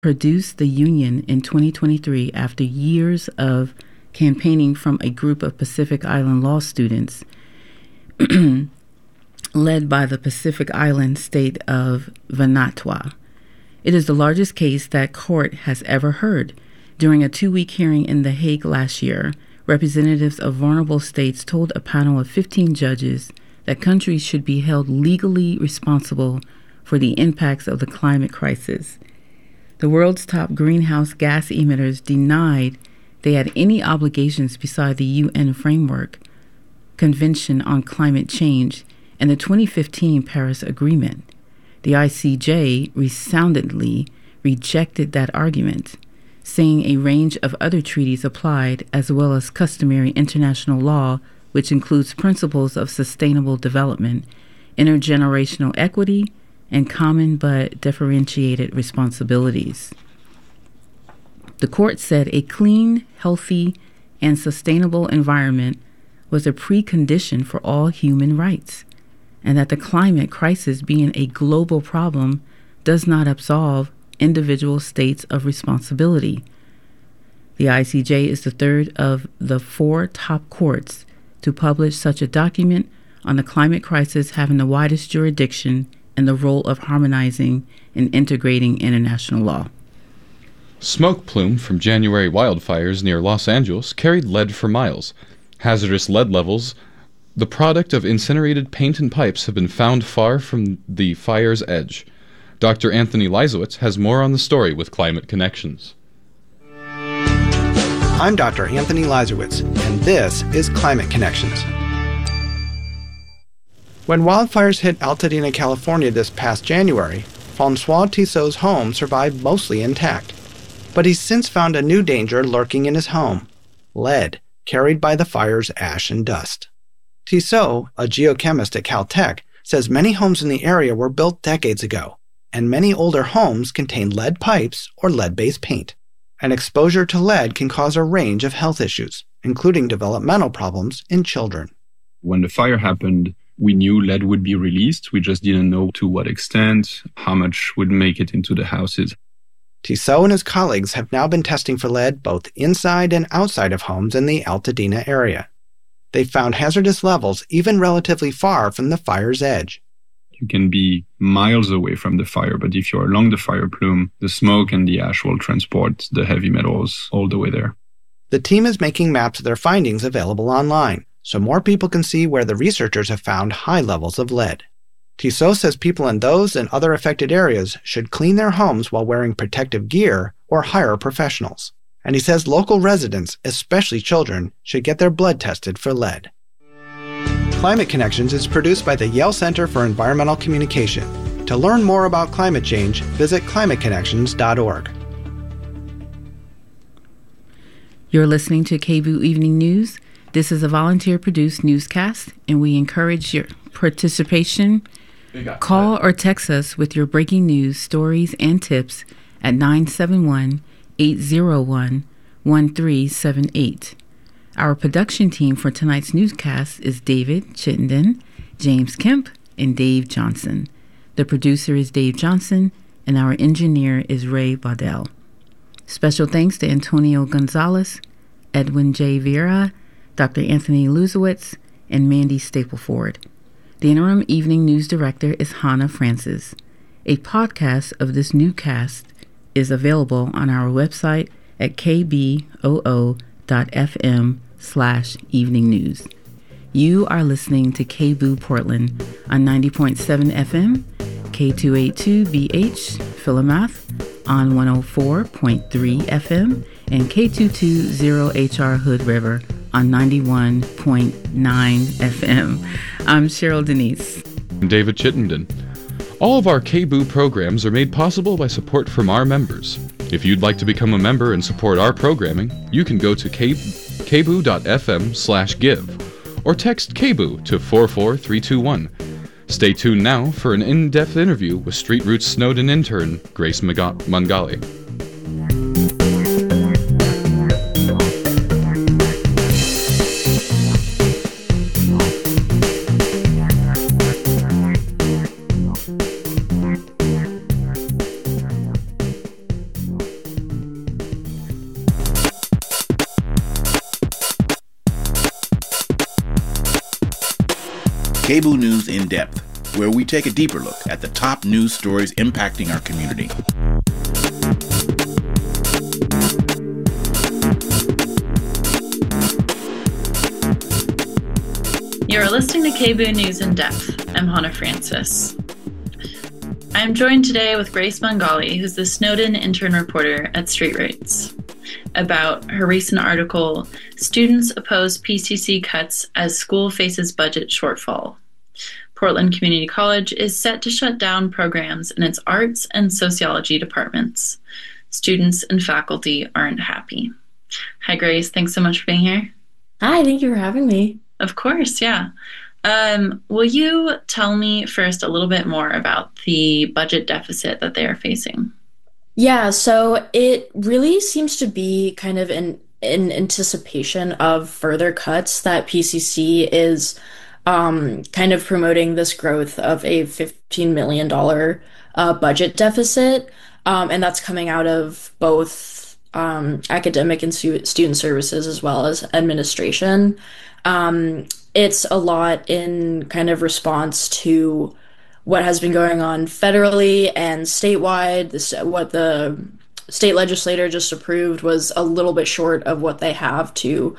produced the union in 2023 after years of campaigning from a group of Pacific Island law students led by the Pacific Island state of Vanuatu. It is the largest case that court has ever heard. During a 2-week hearing in The Hague last year, representatives of vulnerable states told a panel of 15 judges that countries should be held legally responsible for the impacts of the climate crisis. The world's top greenhouse gas emitters denied they had any obligations beside the UN Framework Convention on Climate Change and the 2015 Paris Agreement. The ICJ resoundingly rejected that argument, saying a range of other treaties applied, as well as customary international law, which includes principles of sustainable development, intergenerational equity, and common but differentiated responsibilities. The court said a clean, healthy, and sustainable environment was a precondition for all human rights, and that the climate crisis, being a global problem, does not absolve individual states of responsibility. The ICJ is the third of the 4 top courts to publish such a document on the climate crisis, having the widest jurisdiction and the role of harmonizing and integrating international law. Smoke plume from January wildfires near Los Angeles carried lead for miles. Hazardous lead levels, the product of incinerated paint and pipes, have been found far from the fire's edge. Dr. Anthony Leisowitz has more on the story with Climate Connections. I'm Dr. Anthony Leisowitz, and this is Climate Connections. When wildfires hit Altadena, California this past January, Francois Tissot's home survived mostly intact. But he's since found a new danger lurking in his home: lead, carried by the fire's ash and dust. Tissot, a geochemist at Caltech, says many homes in the area were built decades ago, and many older homes contain lead pipes or lead-based paint. And exposure to lead can cause a range of health issues, including developmental problems in children. When the fire happened, we knew lead would be released. We just didn't know to what extent, how much would make it into the houses. Tissot and his colleagues have now been testing for lead both inside and outside of homes in the Altadena area. They found hazardous levels even relatively far from the fire's edge. You can be miles away from the fire, but if you're along the fire plume, the smoke and the ash will transport the heavy metals all the way there. The team is making maps of their findings available online, so more people can see where the researchers have found high levels of lead. Tissot says people in those and other affected areas should clean their homes while wearing protective gear or hire professionals. And he says local residents, especially children, should get their blood tested for lead. Climate Connections is produced by the Yale Center for Environmental Communication. To learn more about climate change, visit climateconnections.org. You're listening to KBOO Evening News. This is a volunteer-produced newscast, and we encourage your participation. Call or text us with your breaking news, stories, and tips at 971-801-1378. Our production team for tonight's newscast is David Chittenden, James Kemp, and Dave Johnson. The producer is Dave Johnson, and our engineer is Ray Baudel. Special thanks to Antonio Gonzalez, Edwin J. Vieira, Dr. Anthony Leisowitz, and Mandy Stapleford. The interim evening news director is Hannah Francis. A podcast of this newscast is available on our website at kboo.fm/evening news. You are listening to KBOO Portland on 90.7 FM, K282BH Philomath on 104.3 FM, and K220HR Hood River on 91.9 FM. I'm Cheryl Denise. I'm David Chittenden. All of our KBOO programs are made possible by support from our members. If you'd like to become a member and support our programming, you can go to kboo.fm/give or text KBOO to 44321. Stay tuned now for an in-depth interview with Street Roots Snowden intern Grace Mungali. KBOO News in Depth, where we take a deeper look at the top news stories impacting our community. You're listening to KBOO News in Depth. I'm Hannah Francis. I'm joined today with Grace Mangali, who's the Snowden intern reporter at StreetRoots, about her recent article, Students Oppose PCC Cuts as School Faces Budget Shortfall. Portland Community College is set to shut down programs in its arts and sociology departments. Students and faculty aren't happy. Hi, Grace. Thanks so much for being here. Hi, thank you for having me. Of course, yeah. Will you tell me first a little bit more about the budget deficit that they are facing? Yeah, so it really seems to be kind of in anticipation of further cuts that PCC is kind of promoting this growth of a $15 million budget deficit. And that's coming out of both academic and student services as well as administration. It's a lot in kind of response to what has been going on federally and statewide. What the state legislator just approved was a little bit short of what they have to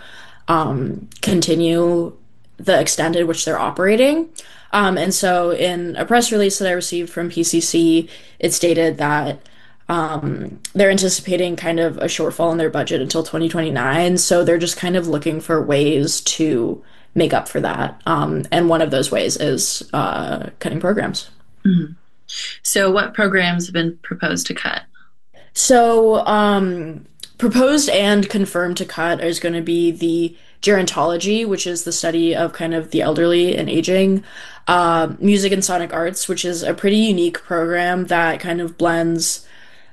continue the extent in which they're operating. And so in a press release that I received from PCC, it stated that they're anticipating kind of a shortfall in their budget until 2029. So they're just kind of looking for ways to make up for that. And one of those ways is cutting programs. Mm-hmm. So what programs have been proposed to cut? So proposed and confirmed to cut is going to be the gerontology, which is the study of kind of the elderly and aging, music and sonic arts, which is a pretty unique program that kind of blends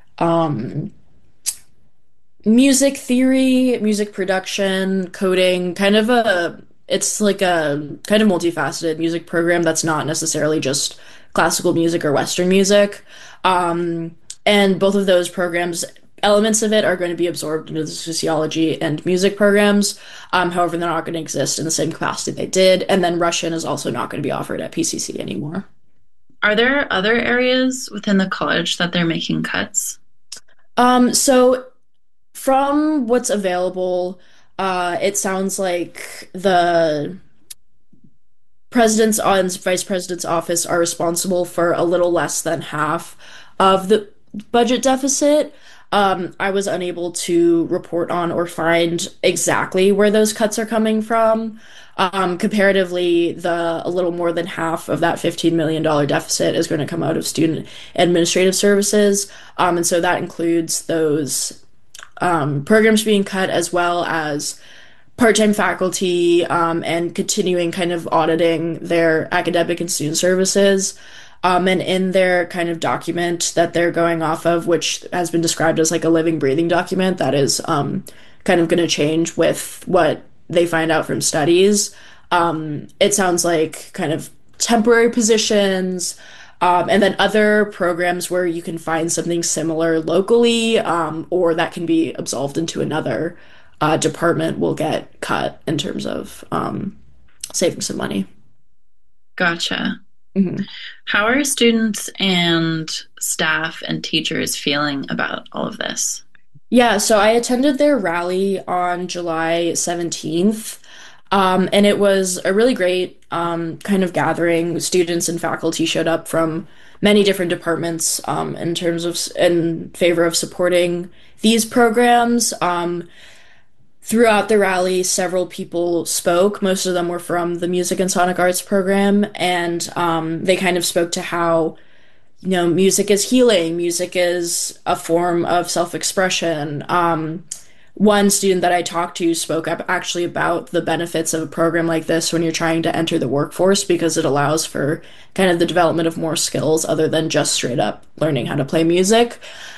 music theory, music production, coding, it's like a kind of multifaceted music program that's not necessarily just classical music or Western music. And both of those programs, elements of it are going to be absorbed into the sociology and music programs. However, they're not going to exist in the same capacity they did. And then Russian is also not going to be offered at PCC anymore. Are there other areas within the college that they're making cuts? So from what's available, it sounds like the president's and vice president's office are responsible for a little less than half of the budget deficit. I was unable to report on or find exactly where those cuts are coming from. Comparatively, a little more than half of that $15 million deficit is going to come out of student administrative services. And so that includes those programs being cut, as well as part-time faculty and continuing kind of auditing their academic and student services. And in their kind of document that they're going off of, which has been described as like a living, breathing document that is kind of going to change with what they find out from studies. It sounds like kind of temporary positions, and then other programs where you can find something similar locally, or that can be absolved into another department will get cut in terms of saving some money. Gotcha. Mm-hmm. How are students and staff and teachers feeling about all of this? Yeah, so I attended their rally on July 17th, and it was a really great kind of gathering. Students and faculty showed up from many different departments in favor of supporting these programs. Throughout the rally, several people spoke. Most of them were from the Music and Sonic Arts program, and they kind of spoke to how music is healing. Music is a form of self-expression. One student that I talked to spoke up actually about the benefits of a program like this when you're trying to enter the workforce, because it allows for kind of the development of more skills other than just straight up learning how to play music.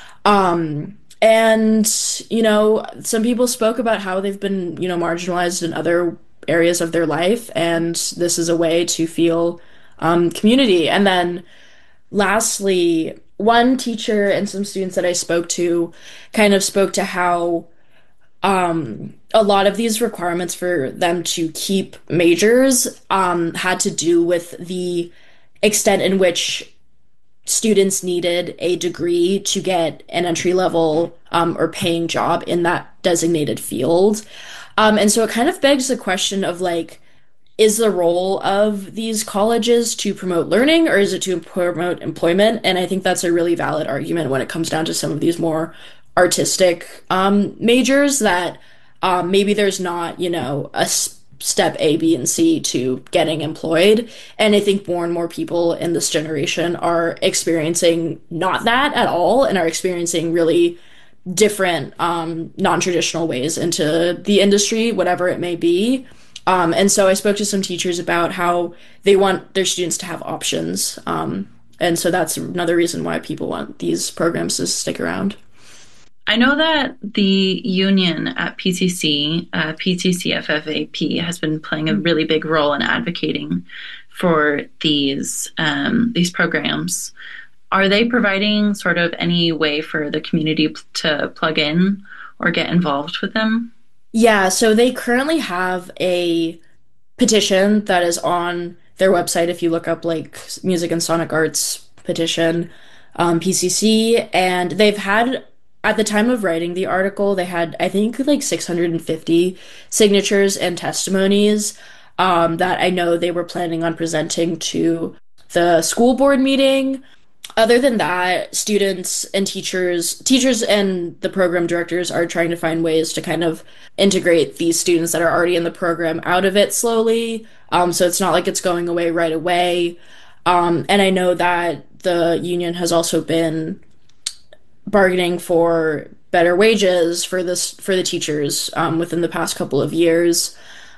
And, some people spoke about how they've been, marginalized in other areas of their life, and this is a way to feel community. And then lastly, one teacher and some students that I spoke to kind of spoke to how a lot of these requirements for them to keep majors had to do with the extent in which students needed a degree to get an entry level or paying job in that designated field. And so it kind of begs the question of like, is the role of these colleges to promote learning or is it to promote employment? And I think that's a really valid argument when it comes down to some of these more artistic majors that maybe there's not, a step A, B, and C to getting employed. And I think more and more people in this generation are experiencing not that at all and are experiencing really different non-traditional ways into the industry, whatever it may be. And so I spoke to some teachers about how they want their students to have options. And so that's another reason why people want these programs to stick around. I know that the union at PCC, PCCFFAP, has been playing a really big role in advocating for these programs. Are they providing sort of any way for the community to plug in or get involved with them? Yeah, so they currently have a petition that is on their website. If you look up like Music and Sonic Arts petition, PCC, and they've had, at the time of writing the article, they had, I think, like 650 signatures and testimonies that I know they were planning on presenting to the school board meeting. Other than that, students and teachers and the program directors are trying to find ways to kind of integrate these students that are already in the program out of it slowly. So it's not like it's going away right away. And I know that the union has also been bargaining for better wages for the teachers within the past couple of years,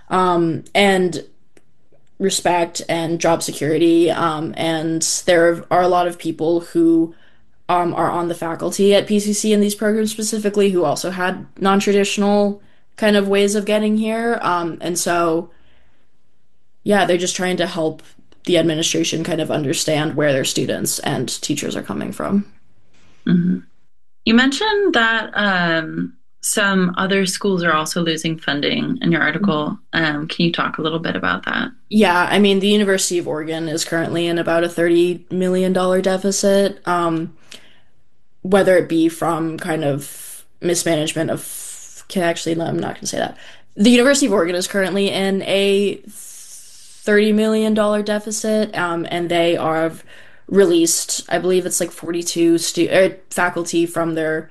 and respect and job security. And there are a lot of people who are on the faculty at PCC in these programs specifically who also had non-traditional kind of ways of getting here. And so, yeah, they're just trying to help the administration kind of understand where their students and teachers are coming from. Mm-hmm. You mentioned that some other schools are also losing funding in your article. Can you talk a little bit about that? Yeah, I mean, the University of Oregon is currently in about a $30 million deficit, whether it be from kind of mismanagement of, no, I'm not going to say that. The University of Oregon is currently in a $30 million deficit, and they are released, I believe it's like 42 faculty from their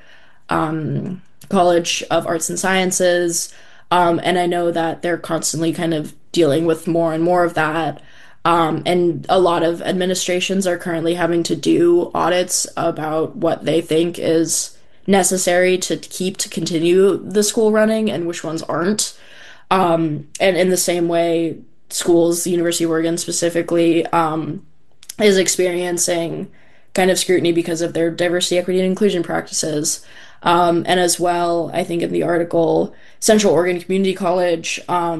College of Arts and Sciences, and I know that they're constantly kind of dealing with more and more of that, and a lot of administrations are currently having to do audits about what they think is necessary to continue the school running and which ones aren't. And in the same way, schools, the University of Oregon specifically, is experiencing kind of scrutiny because of their diversity, equity, and inclusion practices. And as well, I think in the article, Central Oregon Community College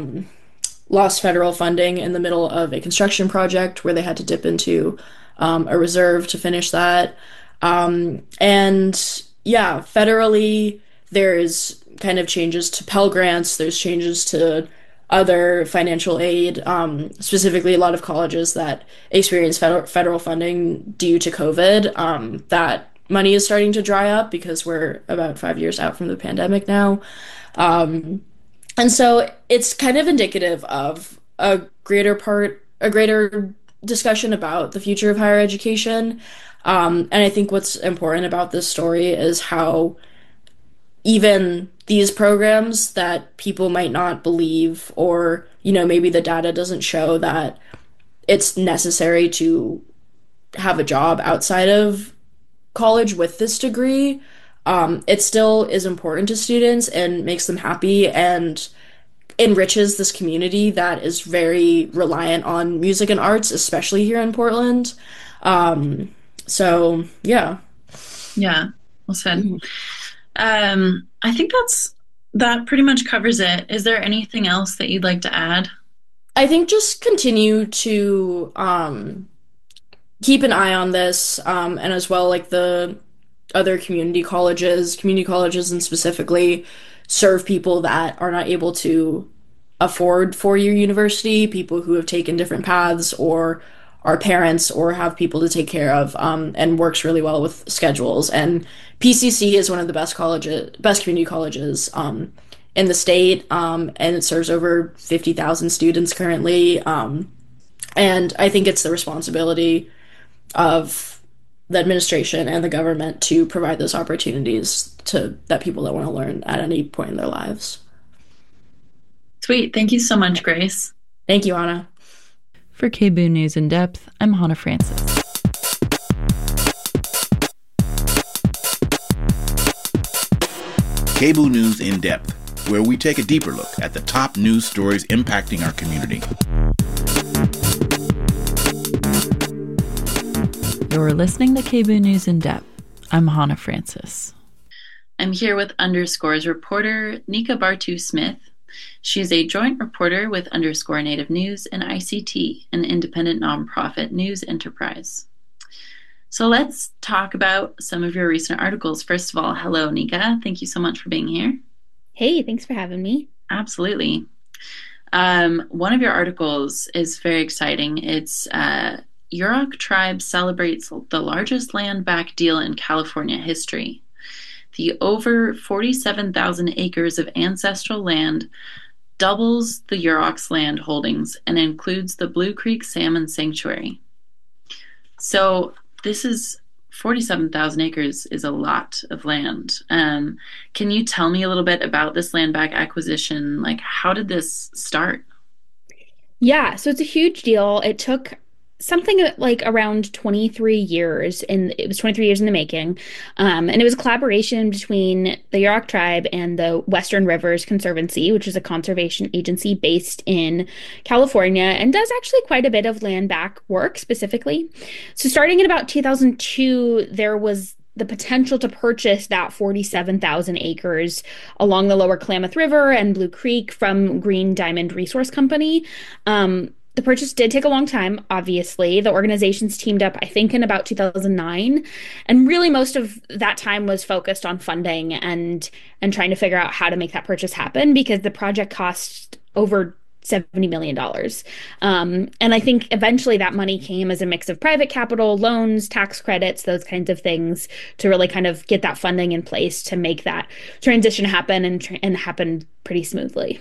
lost federal funding in the middle of a construction project where they had to dip into a reserve to finish that. And yeah, federally, there's kind of changes to Pell Grants, there's changes to other financial aid, specifically a lot of colleges that experience federal funding due to COVID, that money is starting to dry up because we're about 5 years out from the pandemic now. And so it's kind of indicative of a greater discussion about the future of higher education. And I think what's important about this story is how even these programs that people might not believe, or, maybe the data doesn't show that it's necessary to have a job outside of college with this degree, it still is important to students and makes them happy and enriches this community that is very reliant on music and arts, especially here in Portland. So, yeah. Yeah, well said. I think that pretty much covers it. Is there anything else that you'd like to add? I think just continue to keep an eye on this, and as well, like the other community colleges and specifically serve people that are not able to afford four-year university, people who have taken different paths or are parents or have people to take care of, and works really well with schedules. And PCC is one of the best community colleges in the state, and it serves over 50,000 students currently. And I think it's the responsibility of the administration and the government to provide those opportunities to people that want to learn at any point in their lives. Sweet. Thank you so much, Grace. Thank you, Anna. For KBOO News in Depth, I'm Hannah Francis. KBOO News in Depth, where we take a deeper look at the top news stories impacting our community. You're listening to KBOO News in Depth. I'm Hannah Francis. I'm here with Underscore's reporter, Nika Bartu-Smith. She's a joint reporter with Underscore Native News and ICT, an independent nonprofit news enterprise. So let's talk about some of your recent articles. First of all, hello, Nika. Thank you so much for being here. Hey, thanks for having me. Absolutely. One of your articles is very exciting. It's Yurok Tribe celebrates the largest land back deal in California history. The over 47,000 acres of ancestral land doubles the Yurok's land holdings and includes the Blue Creek Salmon Sanctuary. So this is 47,000 acres is a lot of land. Can you tell me a little bit about this land back acquisition? Like, how did this start? Yeah, so it's a huge deal. It took something like around 23 years, and it was 23 years in the making. And it was a collaboration between the Yurok tribe and the Western Rivers Conservancy, which is a conservation agency based in California and does actually quite a bit of land back work specifically. So starting in about 2002, there was the potential to purchase that 47,000 acres along the lower Klamath River and Blue Creek from Green Diamond Resource Company. The purchase did take a long time, obviously. The organizations teamed up, I think, in about 2009. And really most of that time was focused on funding and trying to figure out how to make that purchase happen because the project cost over $70 million. And I think eventually that money came as a mix of private capital, loans, tax credits, those kinds of things to really kind of get that funding in place to make that transition happen and happen pretty smoothly.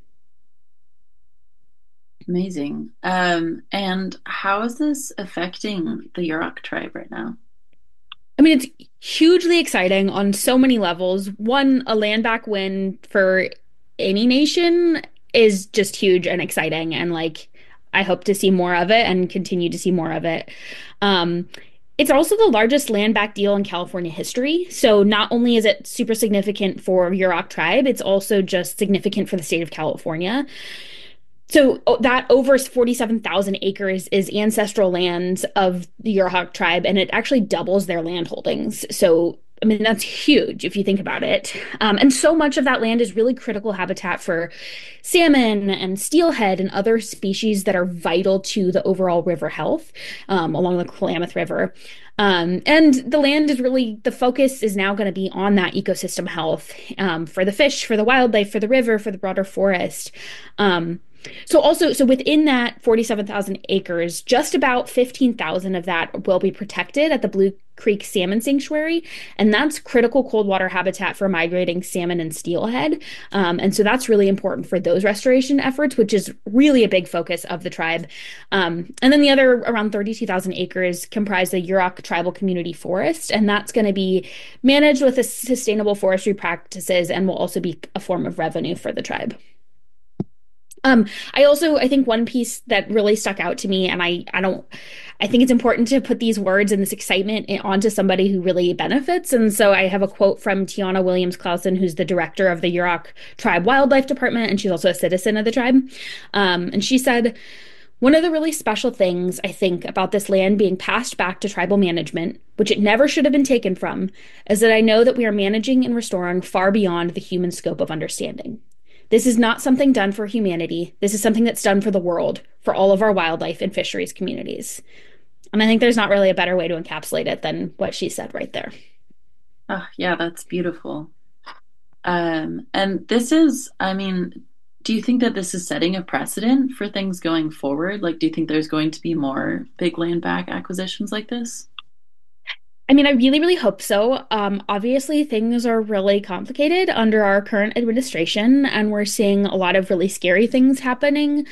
Amazing. And how is this affecting the Yurok tribe right now? I mean, it's hugely exciting on so many levels. One, a land back win for any nation is just huge and exciting. And like, I hope to see more of it and continue to see more of it. It's also the largest land back deal in California history. So not only is it super significant for Yurok tribe, it's also just significant for the state of California. So that over 47,000 acres is ancestral lands of the Yurok tribe, and it actually doubles their land holdings. So, I mean, that's huge if you think about it. And so much of that land is really critical habitat for salmon and steelhead and other species that are vital to the overall river health along the Klamath River. And the land is really, the focus is now going to be on that ecosystem health for the fish, for the wildlife, for the river, for the broader forest. So within that 47,000 acres, just about 15,000 of that will be protected at the Blue Creek Salmon Sanctuary, and that's critical cold water habitat for migrating salmon and steelhead. And so that's really important for those restoration efforts, which is really a big focus of the tribe. And then the other around 32,000 acres comprise the Yurok Tribal Community Forest, and that's going to be managed with sustainable forestry practices and will also be a form of revenue for the tribe. I think one piece that really stuck out to me, and I think it's important to put these words and this excitement onto somebody who really benefits. And so I have a quote from Tiana Williams-Clausen, who's the director of the Yurok Tribe Wildlife Department, and she's also a citizen of the tribe. And she said, "One of the really special things, I think, about this land being passed back to tribal management, which it never should have been taken from, is that I know that we are managing and restoring far beyond the human scope of understanding. This is not something done for humanity. This is something that's done for the world, for all of our wildlife and fisheries communities." And I think there's not really a better way to encapsulate it than what she said right there. Oh, yeah, that's beautiful. And this is, I mean, do you think that this is setting a precedent for things going forward? Like, do you think there's going to be more big land back acquisitions like this? I mean, I really, really hope so. Obviously, things are really complicated under our current administration, and we're seeing a lot of really scary things happening,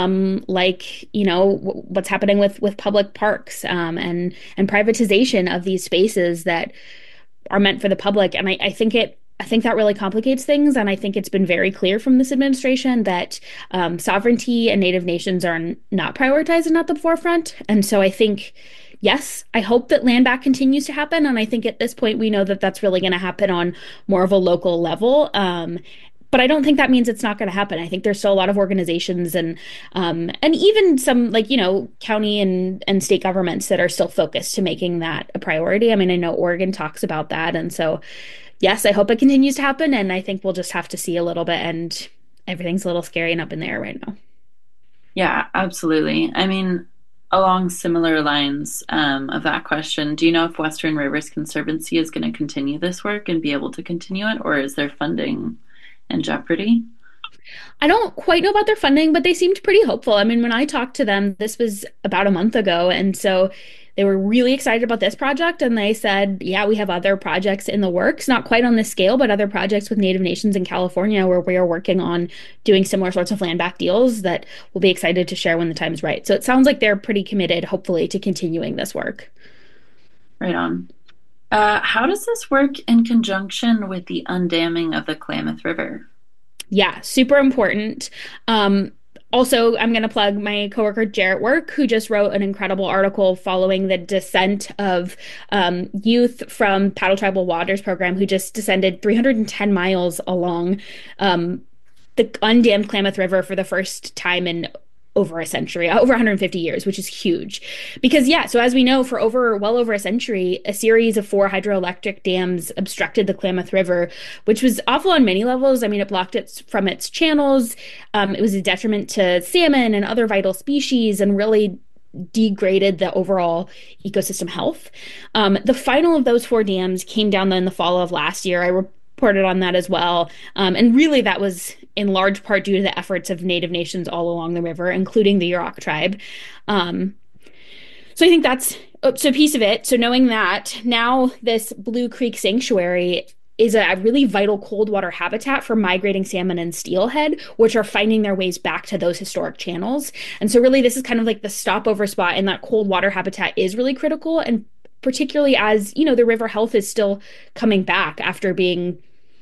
like what's happening with public parks, and privatization of these spaces that are meant for the public. And I think that really complicates things, and I think it's been very clear from this administration that sovereignty and Native nations are not prioritized and at the forefront. And so I think, yes, I hope that land back continues to happen, and I think at this point we know that that's really going to happen on more of a local level. But I don't think that means it's not going to happen. I think there's still a lot of organizations and even some county and state governments that are still focused to making that a priority. I mean, I know Oregon talks about that, and so yes, I hope it continues to happen, and I think we'll just have to see a little bit, and everything's a little scary and up in the air right now. Yeah, absolutely. I mean, along similar lines of that question, do you know if Western Rivers Conservancy is going to continue this work and be able to continue it, or is their funding in jeopardy? I don't quite know about their funding, but they seemed pretty hopeful. I mean, when I talked to them, this was about a month ago, and so they were really excited about this project, and they said, yeah, we have other projects in the works, not quite on this scale, but other projects with Native nations in California where we are working on doing similar sorts of land back deals that we'll be excited to share when the time's right. So it sounds like they're pretty committed, hopefully, to continuing this work. Right on. How does this work in conjunction with the undamming of the Klamath River? Yeah, super important. Also, I'm going to plug my coworker Jarrett Work, who just wrote an incredible article following the descent of youth from Paddle Tribal Waters program who just descended 310 miles along the undammed Klamath River for the first time in over a century, over 150 years, which is huge. Because, yeah, so as we know, for well over a century, a series of 4 hydroelectric dams obstructed the Klamath River, which was awful on many levels. I mean, it blocked it from its channels. It was a detriment to salmon and other vital species and really degraded the overall ecosystem health. The final of those 4 dams came down in the fall of last year. I reported on that as well. And really, that was in large part due to the efforts of Native nations all along the river, including the Yurok tribe. So I think that's a piece of it. So knowing that, now this Blue Creek Sanctuary is a really vital cold water habitat for migrating salmon and steelhead, which are finding their ways back to those historic channels. And so really, this is kind of like the stopover spot, and that cold water habitat is really critical, and particularly as, the river health is still coming back after being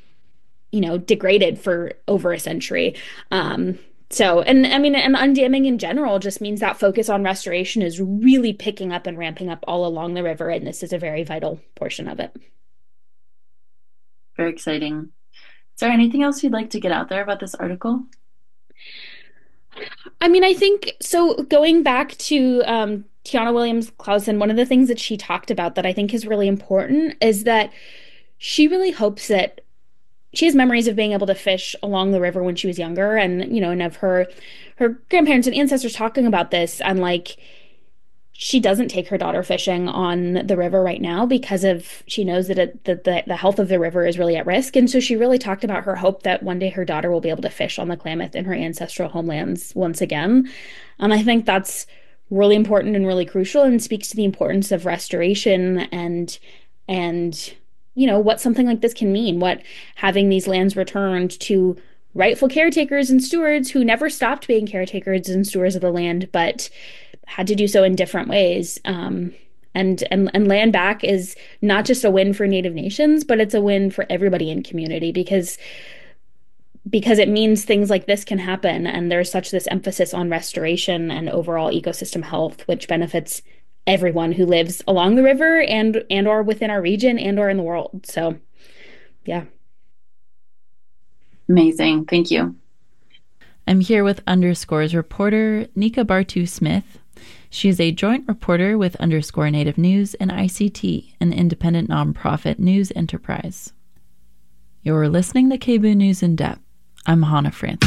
degraded for over a century. So, and I mean, and undamming in general just means that focus on restoration is really picking up and ramping up all along the river, and this is a very vital portion of it. Very exciting. Is there anything else you'd like to get out there about this article? I mean, I think, so going back to Tiana Williams-Clausen, one of the things that she talked about that I think is really important is that she really hopes that she has memories of being able to fish along the river when she was younger, and and of her grandparents and ancestors talking about this, and like, she doesn't take her daughter fishing on the river right now because she knows that the health of the river is really at risk. And so she really talked about her hope that one day her daughter will be able to fish on the Klamath in her ancestral homelands once again. And I think that's really important and really crucial, and speaks to the importance of restoration and what something like this can mean, what having these lands returned to rightful caretakers and stewards who never stopped being caretakers and stewards of the land, but had to do so in different ways. And land back is not just a win for Native nations, but it's a win for everybody in community, because it means things like this can happen, and there's such this emphasis on restoration and overall ecosystem health, which benefits everyone who lives along the river and or within our region and or in the world. So, yeah. Amazing. Thank you. I'm here with Underscore's reporter, Nika Bartu-Smith. She is a joint reporter with Underscore Native News and ICT, an independent nonprofit news enterprise. You're listening to KBOO News in Depth. I'm Hannah Francis.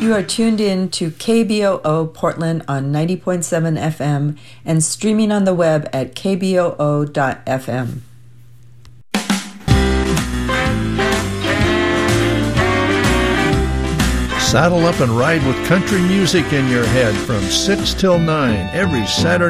You are tuned in to KBOO Portland on 90.7 FM and streaming on the web at kboo.fm. Saddle up and ride with country music in your head from 6 till 9 every Saturday